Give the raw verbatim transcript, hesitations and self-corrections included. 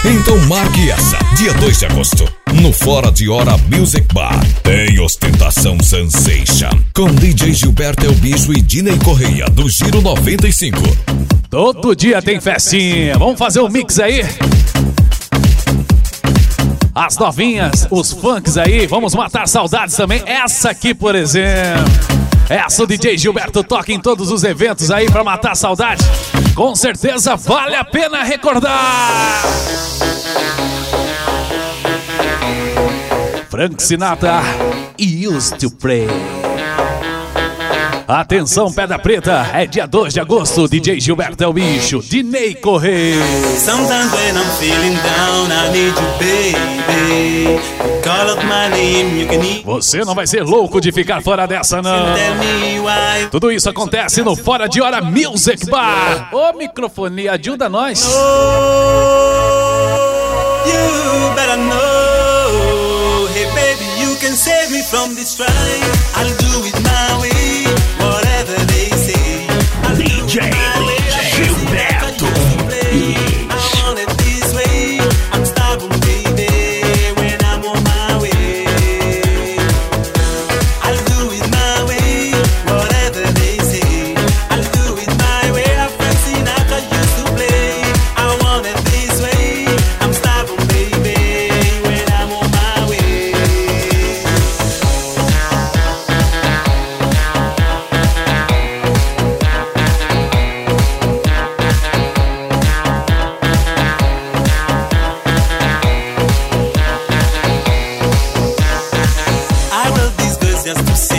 Então marque essa, dia dois de agosto, no Fora de Hora Music Bar. Tem Ostentação Sensation, com D J Gilberto Elbicho e Dinei Correia, do Giro noventa e cinco. Todo dia tem festinha, vamos fazer um mix aí? As novinhas, os funks aí, vamos matar saudades também. Essa aqui, por exemplo, essa o D J Gilberto toca em todos os eventos aí pra matar saudade. Com certeza vale a pena recordar. Frank Sinatra, Used to Play. Atenção, Pedra Preta, é dia dois de agosto, D J Gilberto Elbicho, Dinei Correia. Sometimes when I'm feeling down, I need you, baby. Call out my name, you can eat. Você não vai ser louco de ficar fora dessa, não. Tudo isso acontece no Fora de Hora Music Bar. Ô, microfone, ajuda nós. Oh, you better know. Hey, baby, you can save me from this strife. I'll do it my way. Whatever they say, I'll D J Gilberto. I want it this way. I'm stubborn, baby, when I'm on my way. I'll do it my way. Whatever they say, I'll do it my way. A Frank Sinatra used to play. I want it this way. I'm stubborn, baby, when I'm on my way. Just to see